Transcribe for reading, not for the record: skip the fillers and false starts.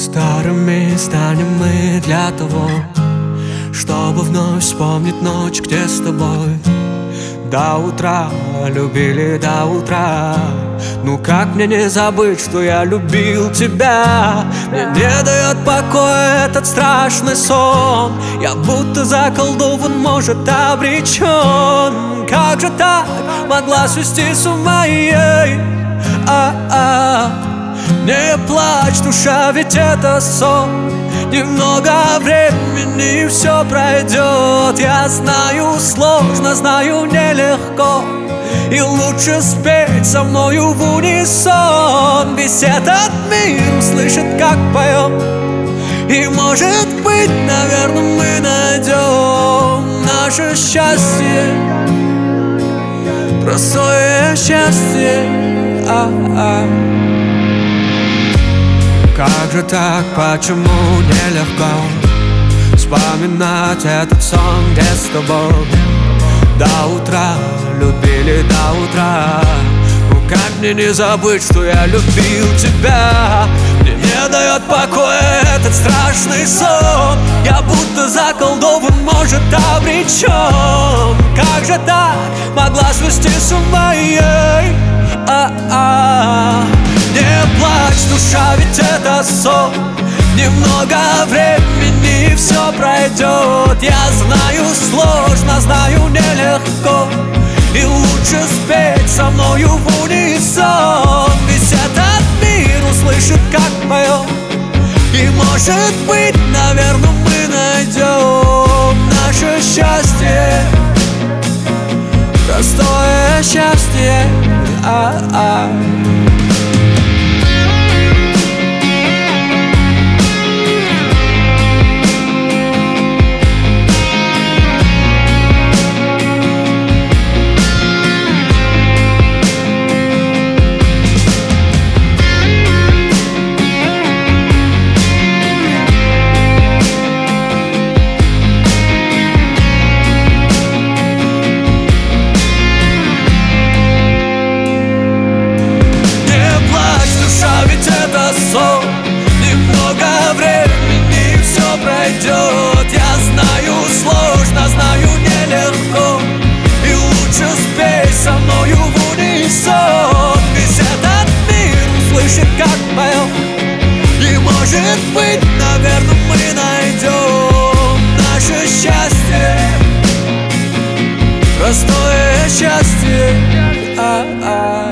Старыми станем мы для того, чтобы вновь вспомнить ночь, где с тобой до утра любили, до утра. Ну как мне не забыть, что я любил тебя? Мне не дает покоя этот страшный сон. Я будто заколдован, может, обречен. Как же так могла свести с ума ей? Не плачь, душа, ведь это сон. Немного времени, и все пройдет. Я знаю, сложно, знаю, нелегко, и лучше спеть со мною в унисон. Весь этот мир услышит, как поем, и, может быть, наверное, мы найдем наше счастье, простое счастье. Как же так, почему нелегко вспоминать этот сон, где с тобой до утра любили, до утра. Ну как мне не забыть, что я любил тебя? Мне не дает покоя этот страшный сон. Я будто заколдован, может, обречен. Как же так могла свести с ума ей? Не плачь, душа, ведь это сон. Немного времени, и все пройдет. Я знаю, сложно, знаю, нелегко, и лучше спеть со мною в унисон. Весь этот мир услышит, как поем, и, может быть, наверное, мы найдем наше счастье, простое счастье. Немного времени, и все пройдет. Я знаю, сложно, знаю, нелегко, и лучше спеть со мною в унисон. Весь этот мир услышит, как поем, и, может быть, наверное, мы найдем наше счастье, простое счастье.